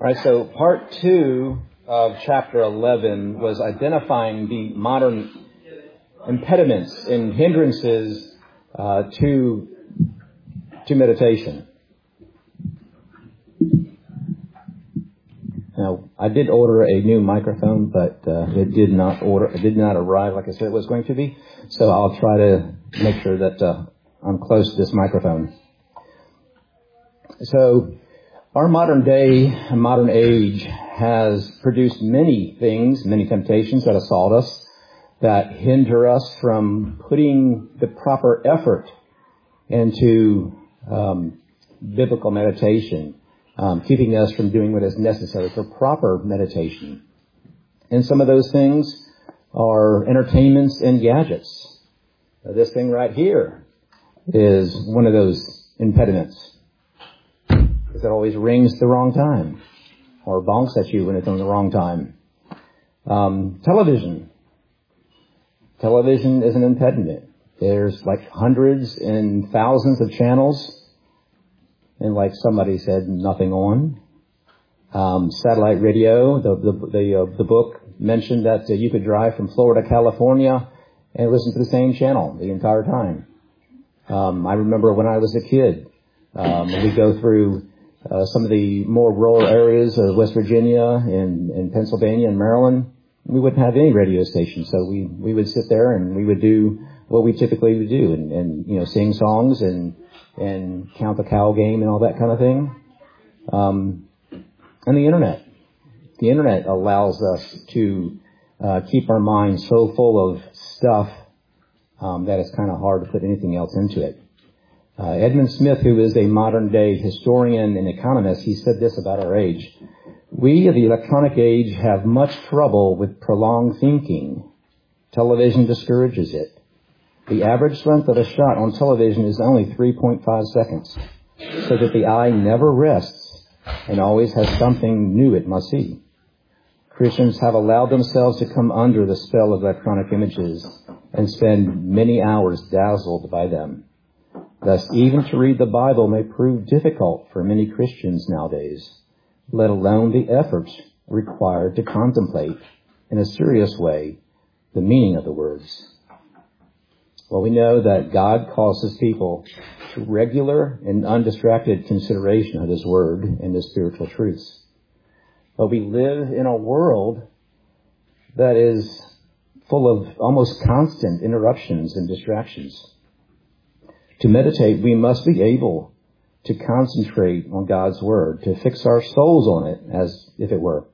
All right, so part 2 of chapter 11 was identifying the modern impediments and hindrances to meditation. Now, I did order a new microphone, but it did not arrive like I said it was going to be. So I'll try to make sure that I'm close to this microphone. So our modern day and modern age has produced many things, many temptations that assault us, that hinder us from putting the proper effort into biblical meditation, keeping us from doing what is necessary for proper meditation. And some of those things are entertainments and gadgets. This thing right here is one of those impediments. Because it always rings at the wrong time or bonks at you when it's on the wrong time. Television. Television is an impediment. There's like hundreds and thousands of channels. And like somebody said, nothing on. Satellite radio, the book mentioned that you could drive from Florida to California and listen to the same channel the entire time. I remember when I was a kid, we go through some of the more rural areas of West Virginia and Pennsylvania and Maryland. We wouldn't have any radio stations, so we would sit there and we would do what we typically would do and sing songs and count the cow game and all that kind of thing. And the internet. The internet allows us to keep our minds so full of stuff that it's kind of hard to put anything else into it. Edmund Smith, who is a modern-day historian and economist, he said this about our age. We of the electronic age have much trouble with prolonged thinking. Television discourages it. The average length of a shot on television is only 3.5 seconds, so that the eye never rests and always has something new it must see. Christians have allowed themselves to come under the spell of electronic images and spend many hours dazzled by them. Thus, even to read the Bible may prove difficult for many Christians nowadays, let alone the efforts required to contemplate in a serious way the meaning of the words. Well, we know that God calls His people to regular and undistracted consideration of His Word and His spiritual truths. But we live in a world that is full of almost constant interruptions and distractions. To meditate, we must be able to concentrate on God's Word, to fix our souls on it, as if it were.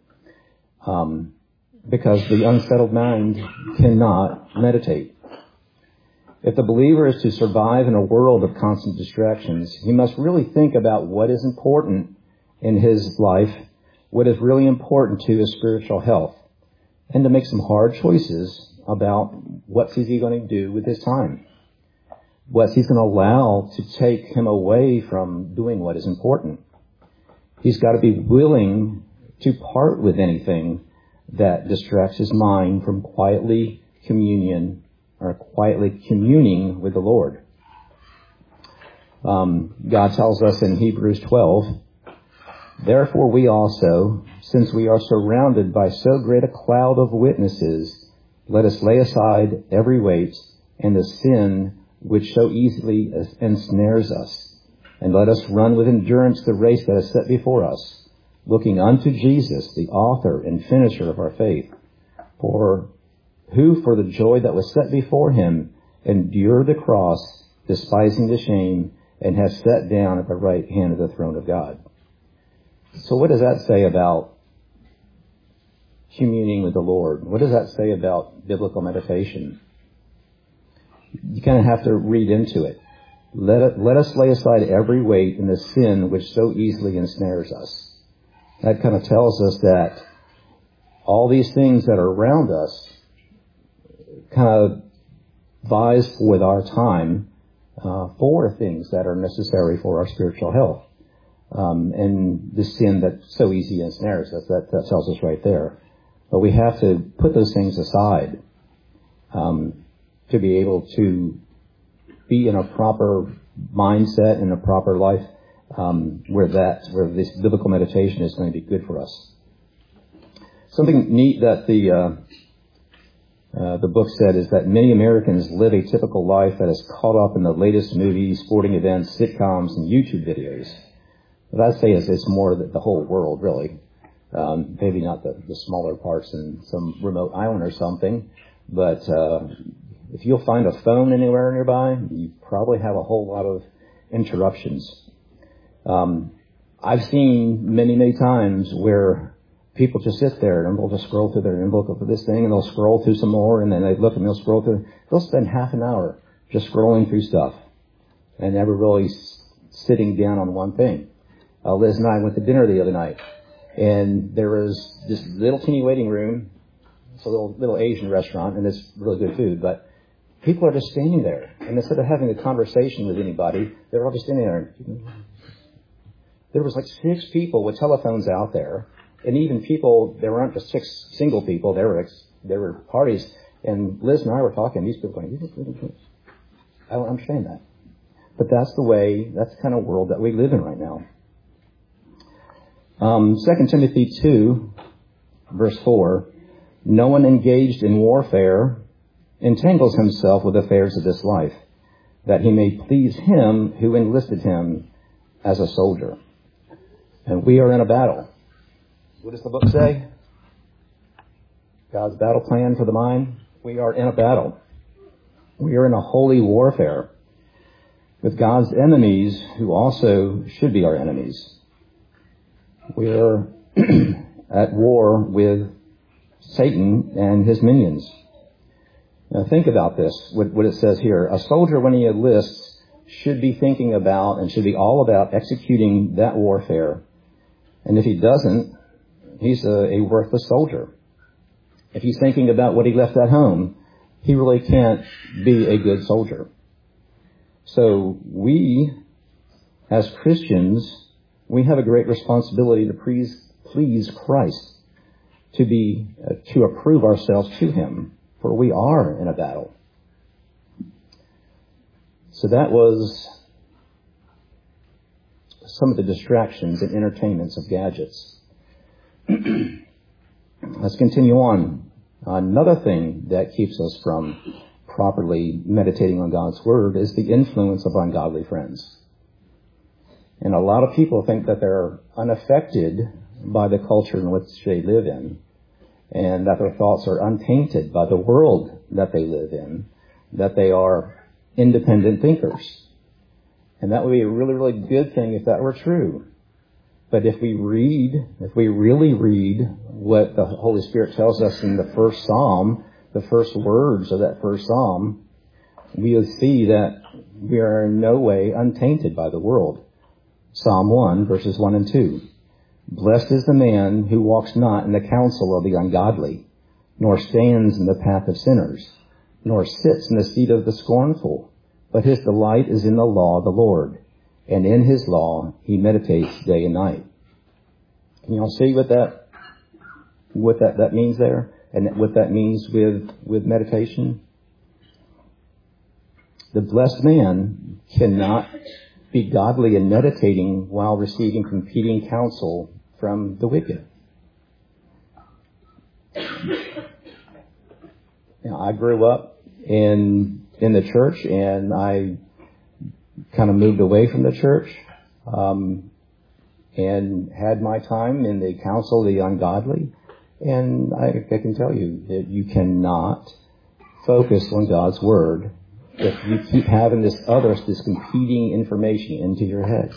Because the unsettled mind cannot meditate. If the believer is to survive in a world of constant distractions, he must really think about what is important in his life, what is really important to his spiritual health, and to make some hard choices about what is he going to do with his time. What he's going to allow to take him away from doing what is important. He's got to be willing to part with anything that distracts his mind from quietly communing with the Lord. God tells us in Hebrews 12, therefore we also, since we are surrounded by so great a cloud of witnesses, let us lay aside every weight and the sin which so easily ensnares us, and let us run with endurance the race that is set before us, looking unto Jesus, the author and finisher of our faith, who for the joy that was set before him endured the cross, despising the shame, and has sat down at the right hand of the throne of God. So what does that say about communing with the Lord? What does that say about biblical meditation? You kind of have to read into it. Let us lay aside every weight and the sin which so easily ensnares us. That kind of tells us that all these things that are around us kind of vies with our time for things that are necessary for our spiritual health. And the sin that so easily ensnares us, that tells us right there. But we have to put those things aside to be able to be in a proper mindset and a proper life where this biblical meditation is going to be good for us. Something neat that the book said is that many Americans live a typical life that is caught up in the latest movies, sporting events, sitcoms, and YouTube videos. But I'd say it's more the whole world, really. Maybe not the smaller parts in some remote island or something, but if you'll find a phone anywhere nearby, you probably have a whole lot of interruptions. I've seen many, many times where people just sit there and they'll just scroll through their inbox for this thing, and they'll scroll through some more, and then they look and they'll scroll through. They'll spend half an hour just scrolling through stuff and never really sitting down on one thing. Liz and I went to dinner the other night, and there was this little teeny waiting room. It's a little Asian restaurant, and it's really good food, but people are just standing there, and instead of having a conversation with anybody, they're all just standing there. There was like 6 people with telephones out there, and even people, there weren't just 6 single people, there were parties, and Liz and I were talking, these people going, I don't understand that. But that's the kind of world that we live in right now. 2 Timothy 2, verse 4, no one engaged in warfare entangles himself with affairs of this life, that he may please him who enlisted him as a soldier. And we are in a battle. What does the book say? God's battle plan for the mind. We are in a battle. We are in a holy warfare with God's enemies, who also should be our enemies. We are at war with Satan and his minions. Now think about this, what it says here. A soldier, when he enlists, should be thinking about and should be all about executing that warfare. And if he doesn't, he's a worthless soldier. If he's thinking about what he left at home, he really can't be a good soldier. So we, as Christians, we have a great responsibility to please Christ, to approve ourselves to him, for we are in a battle. So that was some of the distractions and entertainments of gadgets. Let's continue on. Another thing that keeps us from properly meditating on God's Word is the influence of ungodly friends. And a lot of people think that they're unaffected by the culture in which they live in, and that their thoughts are untainted by the world that they live in, that they are independent thinkers. And that would be a really, really good thing if that were true. But if we really read what the Holy Spirit tells us in the first Psalm, the first words of that first Psalm, we will see that we are in no way untainted by the world. Psalm 1, verses 1 and 2. Blessed is the man who walks not in the counsel of the ungodly, nor stands in the path of sinners, nor sits in the seat of the scornful, but his delight is in the law of the Lord, and in his law he meditates day and night. Can you all see what that means there? And what that means with meditation? The blessed man cannot be godly and meditating while receiving competing counsel from the wicked. Now, I grew up in the church, and I kind of moved away from the church, and had my time in the counsel of the ungodly. And I can tell you that you cannot focus on God's Word if you keep having this competing information into your head.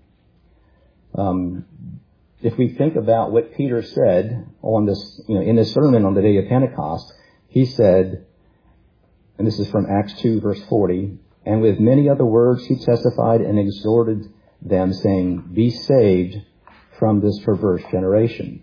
If we think about what Peter said on this, in his sermon on the day of Pentecost, he said, and this is from Acts 2, verse 40, and with many other words he testified and exhorted them, saying, be saved from this perverse generation.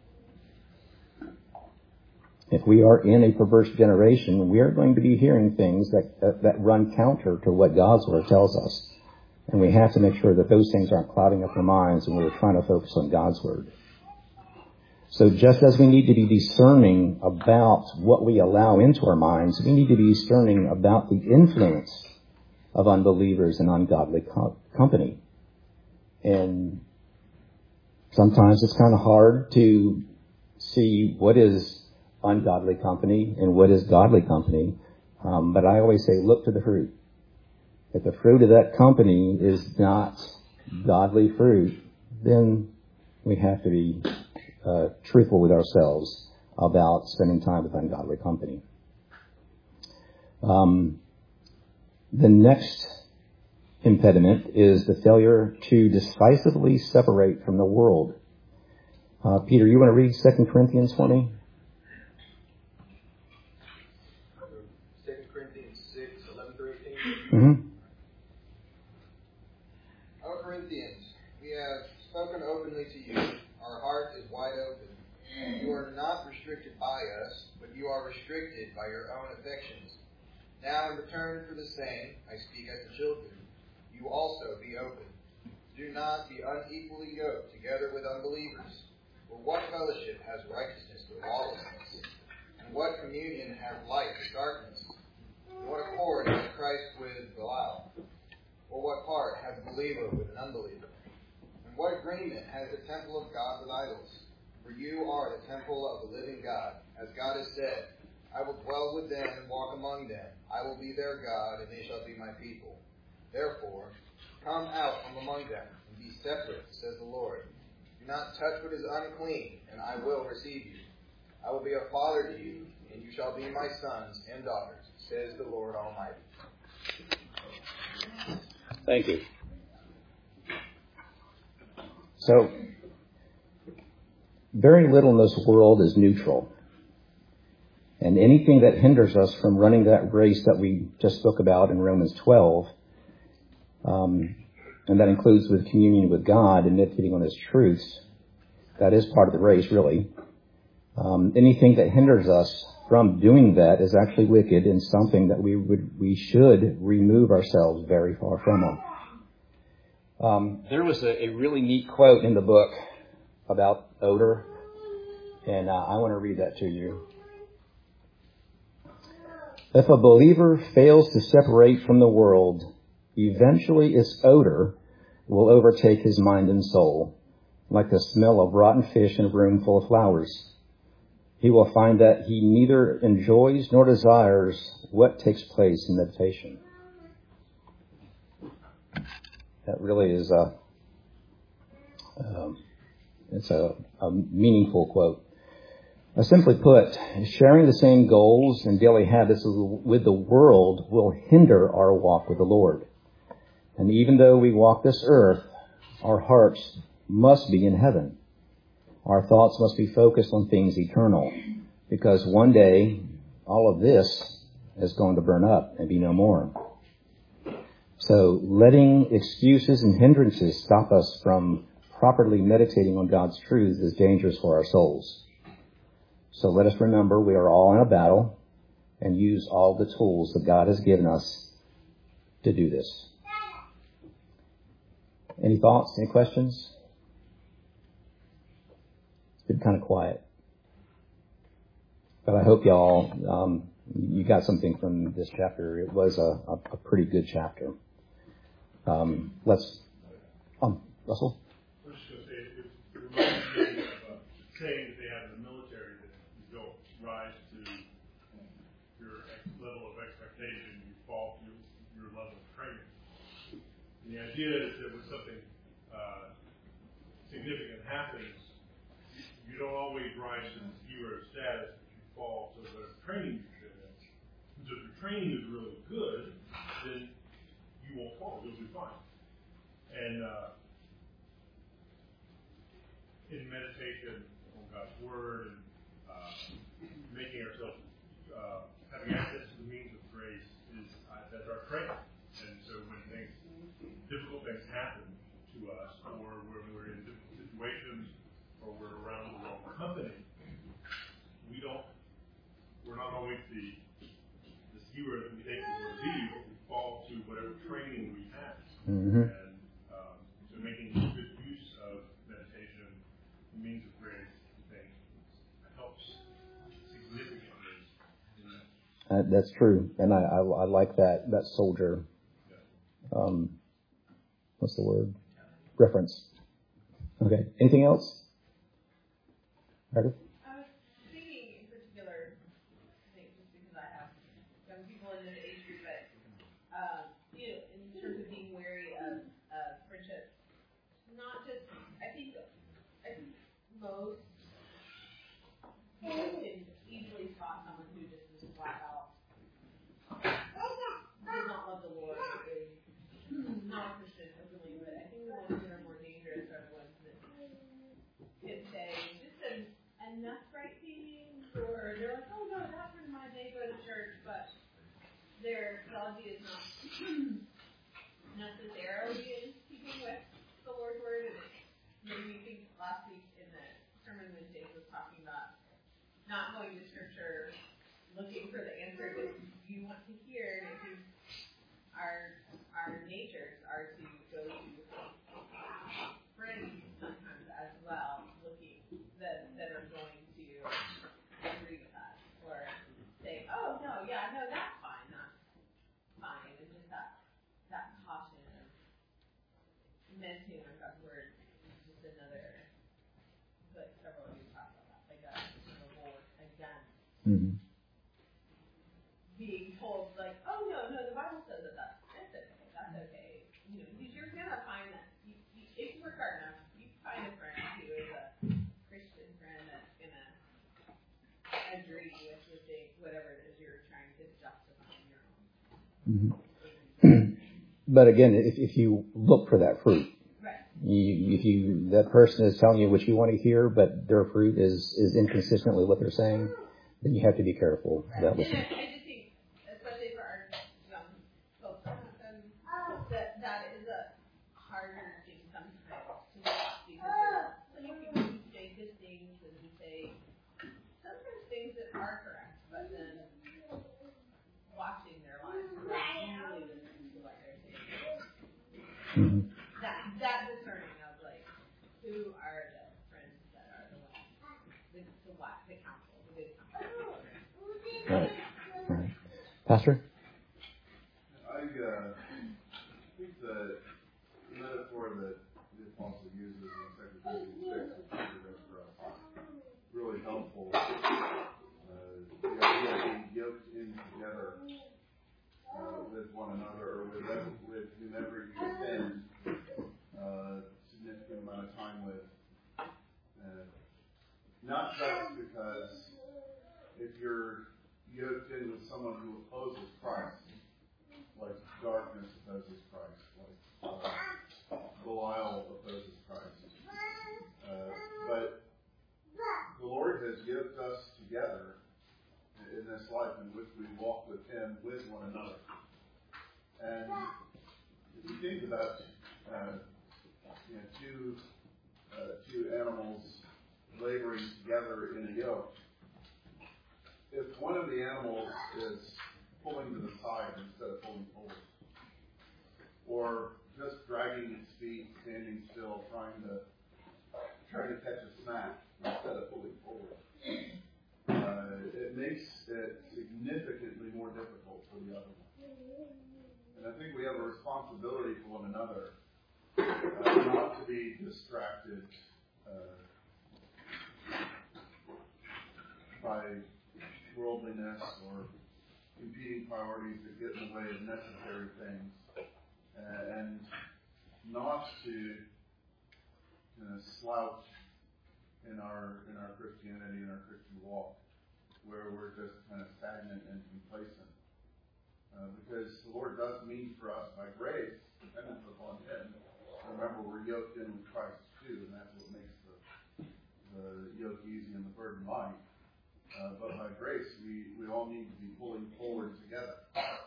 If we are in a perverse generation, we are going to be hearing things that run counter to what God's Word tells us. And we have to make sure that those things aren't clouding up our minds when we're trying to focus on God's Word. So just as we need to be discerning about what we allow into our minds, we need to be discerning about the influence of unbelievers and ungodly company. And sometimes it's kind of hard to see what is ungodly company and what is godly company. But I always say, look to the fruit. If the fruit of that company is not godly fruit, then we have to be truthful with ourselves about spending time with ungodly company. The next impediment is the failure to decisively separate from the world. Peter, you want to read 2 Corinthians 20? 2 Corinthians 6, 11 through 18. Mm-hmm. O Corinthians, we have spoken openly to you. Our heart is wide open. You are not restricted by us, but you are restricted by your own affections. Now, in return for the same, I speak as to children. You also be open. Do not be unequally yoked together with unbelievers. For what fellowship has righteousness with lawlessness? And what communion has light with darkness? And what accord has Christ with Belial? Or what part has a believer with an unbeliever? And what agreement has the temple of God with idols? For you are the temple of the living God. As God has said, I will dwell with them and walk among them. I will be their God, and they shall be my people. Therefore, come out from among them, and be separate, says the Lord. Do not touch what is unclean, and I will receive you. I will be a father to you, and you shall be my sons and daughters, says the Lord Almighty. Thank you. So, very little in this world is neutral. And anything that hinders us from running that race that we just spoke about in Romans 12, and that includes with communion with God and meditating on His truths, that is part of the race, really. Anything that hinders us from doing that is actually wicked and something that we should remove ourselves very far from. There was a really neat quote in the book about odor, and I want to read that to you. If a believer fails to separate from the world, eventually its odor will overtake his mind and soul, like the smell of rotten fish in a room full of flowers. He will find that he neither enjoys nor desires what takes place in meditation. That really is it's a meaningful quote. Simply put, sharing the same goals and daily habits with the world will hinder our walk with the Lord. And even though we walk this earth, our hearts must be in heaven. Our thoughts must be focused on things eternal, because one day all of this is going to burn up and be no more. So letting excuses and hindrances stop us from properly meditating on God's truths is dangerous for our souls. So let us remember we are all in a battle and use all the tools that God has given us to do this. Any thoughts? Any questions? It's been kind of quiet. But I hope y'all, you got something from this chapter. It was a pretty good chapter. Russell? I was just going to say, it reminds me of a saying that they have in the military that you don't rise to your level of expectation, you fall to your level of training. And the idea is that when something significant happens, you don't always rise to the hero status, but you fall to the training you should have. So if your training is really good, then you won't fall, you'll be fine. And in meditation on God's Word and making ourselves, having access to the means of grace that's our training. And so when difficult things happen to us, or when we're in difficult situations, or we're around the wrong company, we're not always the hero that we think we're going to be, but we fall to whatever training we have. Mm-hmm. And so making good use of meditation, the means of grace, I think, helps significantly in that. That's true. And I like that soldier. What's the word? reference. Okay. Anything else? Meredith? I was thinking in particular, I think just because I have young people in this age group, but in terms of being wary of friendships, not just I think most people can easily spot someone who just is flat out does not love the Lord, is not a Christian openly, but I think the ones that are more dangerous are the ones that can say just enough right things, or they're like, oh no, that friend of mine, they go to church, but their theology is not necessarily in keeping with the Lord's word. And maybe you think last week in the sermon when Jake was talking about not going to scripture, looking for the answer that you want to hear, and I think our natures are to go to friends sometimes as well, looking that are going to agree with us or say, oh no, yeah, no, that's fine, and just that caution of meditating on God's word is just another, like several of you talked about that, like a war against being told, like, oh no, the Bible says that that's okay. You're gonna find that if you work hard enough, you find a friend who is a Christian friend that's gonna agree with whatever it is you're trying to justify in your own. But again, if you look for that fruit, right. If that person is telling you what you want to hear, but their fruit is inconsistent with what they're saying, then you have to be careful about listening. I just think, especially for our young folks, that is a harder thing sometimes to watch, because some people who say good things and who say sometimes things that are correct, but then watching their lives really listening to what they're saying. That discerning of like who are the friends that are the ones, the counsel, the good counsel. Right. Pastor? I think the metaphor that the apostle uses in 2 Corinthians 6, which is read for us, is really helpful. The idea of being yoked in together with one another, or with whomever you spend a significant amount of time with. Not just because if you're yoked in with someone who opposes Christ, like darkness opposes Christ, like Belial opposes Christ. But the Lord has yoked us together in this life in which we walk with Him, with one another. And if you think about two animals laboring together in a yoke, if one of the animals is pulling to the side instead of pulling forward, or just dragging its feet, standing still, trying to catch a snack instead of pulling forward, it makes it significantly more difficult for the other one. And I think we have a responsibility for one another, not to be distracted by worldliness or competing priorities that get in the way of necessary things, and not to slouch in our Christianity, in our Christian walk, where we're just kind of stagnant and complacent. Because the Lord does mean for us by grace, dependence upon Him. Remember, we're yoked in with Christ too, and that's what makes the yoke easy and the burden light. But by grace, we all need to be pulling forward together.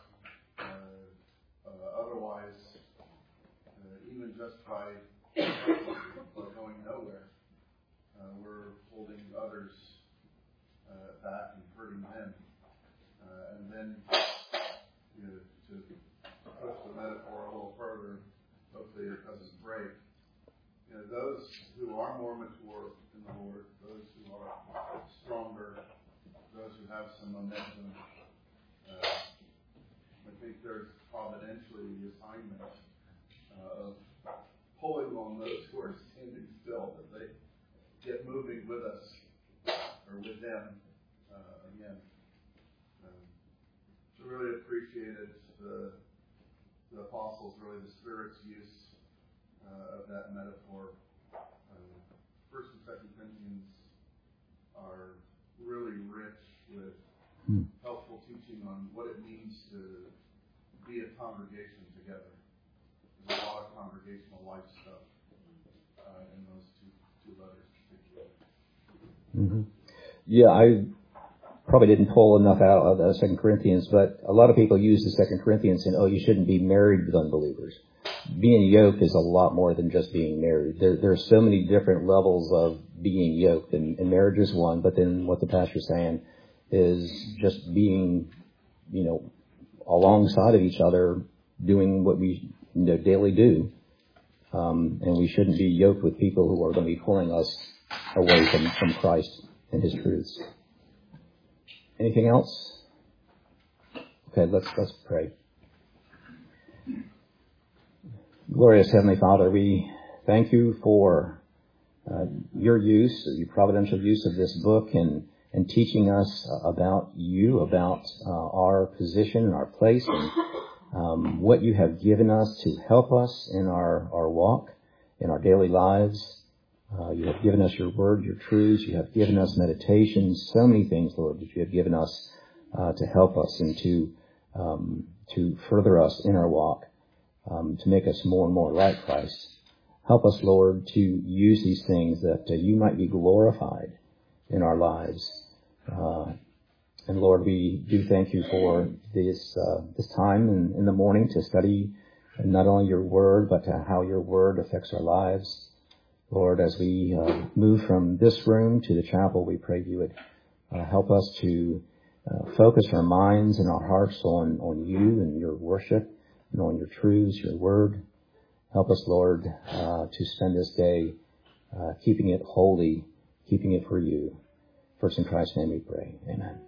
Otherwise, even just by going nowhere, we're holding others back and hurting them. And then, to push the metaphor a little further, hopefully it doesn't break. Those who are more mature in the Lord, those who are stronger, those who have some momentum, I think there's providentially the assignment of pulling on those who are standing still, that they get moving with us, or with them, again. So really appreciated the apostles, really the Spirit's use of that metaphor. First and Second Corinthians are really rich with helpful teaching on what it means to be a congregation together. There's a lot of congregational life stuff in those two letters particularly. Mm-hmm. Yeah, I probably didn't pull enough out of the 2 Corinthians, but a lot of people use the 2 Corinthians and, you shouldn't be married with unbelievers. Being yoked is a lot more than just being married. There are so many different levels of being yoked, and marriage is one, but then what the pastor's saying is just being, alongside of each other, doing what we daily do. And we shouldn't be yoked with people who are going to be pulling us away from Christ and His truths. Anything else? Okay, let's pray. Glorious Heavenly Father, we thank you for your providential use of this book and teaching us about you, about our position and our place, and what you have given us to help us in our walk, in our daily lives. You have given us your word, your truths. You have given us meditations, so many things, Lord, that you have given us to help us and to further us in our walk, to make us more and more like Christ. Help us, Lord, to use these things that you might be glorified in our lives. And Lord, we do thank you for this time in the morning to study not only your word, but how your word affects our lives. Lord, as we move from this room to the chapel, we pray you would help us to focus our minds and our hearts on you and your worship and on your truths, your word. Help us, Lord, to spend this day keeping it holy, keeping it for you. First in Christ's name we pray. Amen.